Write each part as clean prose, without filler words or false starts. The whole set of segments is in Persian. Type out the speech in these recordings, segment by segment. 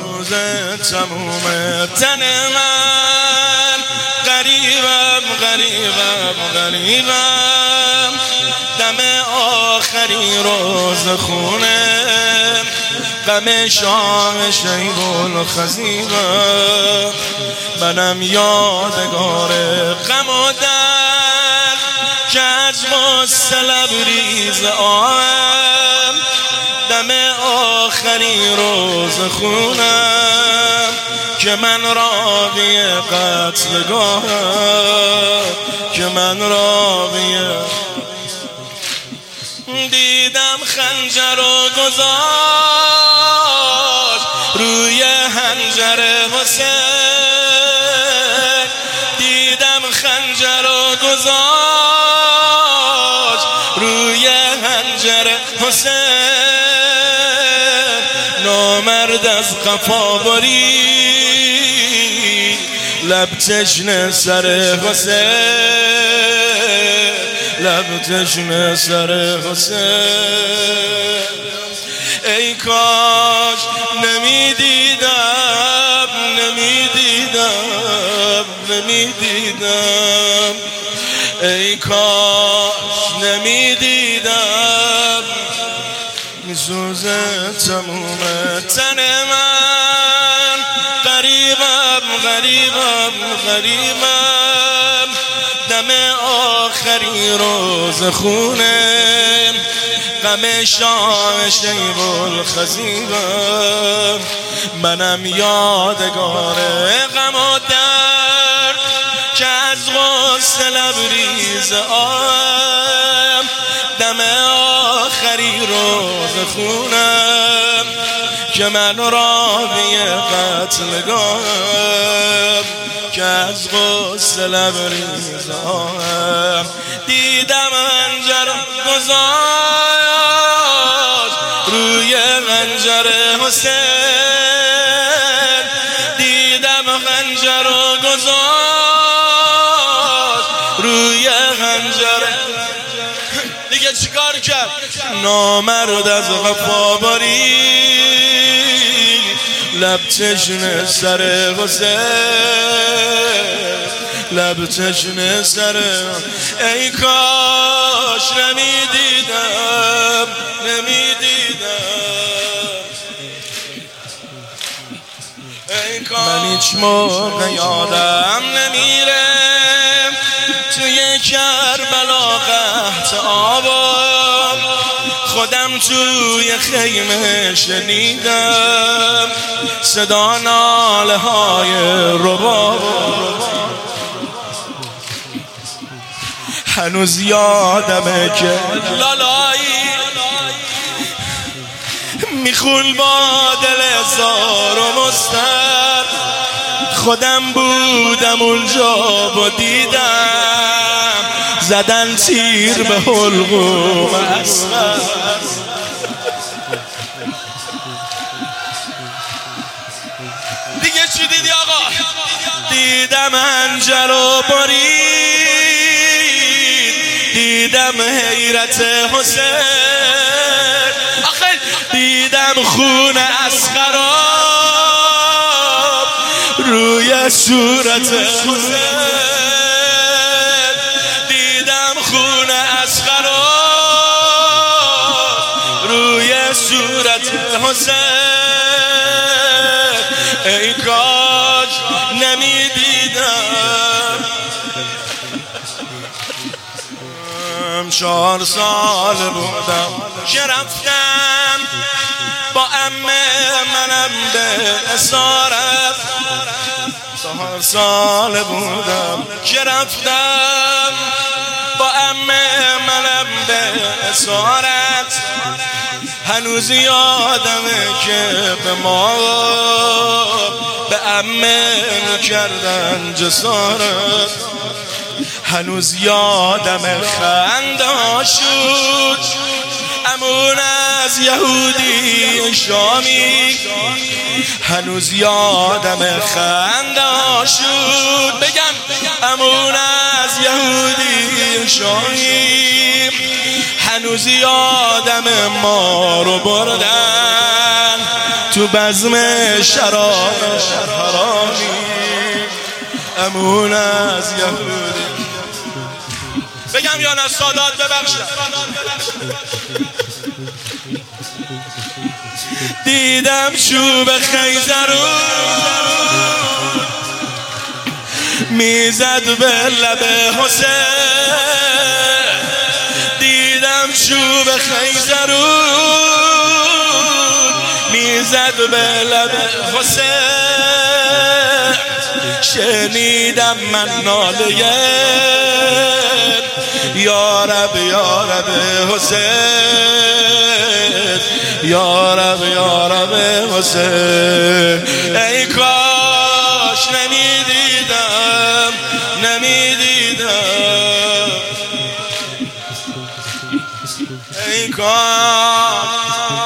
میسوزه تموم تن من. غریبم غریبم غریبم، دم آخری روز خونه، غم شام شیب الخزیبم. منم یادگار غم و درد که از غصه لبریز آهم، دم آخری روز خونم که من راوی قتلگاهم، که من راوی. دیدم خنجر و گذاشت روی حنجر حسین، دیدم خنجر و گذاشت روی حنجر حسین. نامرد از قفا برید لب تشنه سر حسین، لب تشنه سر حسین. ای کاش نمیدیدم نمیدیدم نمیدیدم، ای کاش نمیدیدم. میسوزه تموم تن من. غریبم غریبم غریبم، دم آخری روز خونه، غم شام شیب الخزیبم. منم یادگار غم و درد که از غصه لبریز آهم، دم آخری روز خونم که من راوی قتلگاهم، که از غصه لبریز آهم. دیدم خنجر گذاشت روی خنجر حسین، دیدم خنجر گذاشت روی خنجر. دیگه چیکار کرد؟ نامرد از قفا برید لب تشنه سر حسین، لب تشنه سر. ای کاش نمیدیدم نمیدیدم، ای کاش. من هیچ موقع یادم نمیره توی کربلا قحط آبم، خودم توی خیمه شنیدم صدا ناله های رباب. هنوز یادمه که لالایی میخون با دل زار و مستر، خودم بودم اونجا و دیدم زدن تیر به حلقوم اصغر. دیگه چی دیدی آقا؟ دیدم حنجر و برید، دیدم حیرت حسین، آخه دیدم خون اصغراب روی صورت حسین، دیدم خون اصغراب روی صورت حسین. ای کاش نمیدیدم. 4 سال بودم که رفتم با عمه منم به اسارت، 4 سال بودم که رفتم با عمه منم به اسارت. هنوز یادمه که به ما به عمه کردن جسارت، هنوز یادمه خنده شد امون از یهودی شامی، هنوز یادمه خنده شد بگم امون از یهودی شامی، هنوز یادمه ما رو بردن تو تو بزم شراب حرامی امون از یهودی. بگم یا نه سادات ببخشم. دیدم چوب خیزرون میزد به لب حسین، دیدم چوب خیزرون میزد به لب حسین، شنیدم من ناله یا رب حسین، یا رب حسین. ای کاش نمیدیدم ای کاش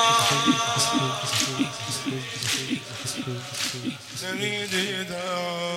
نمیدیدم.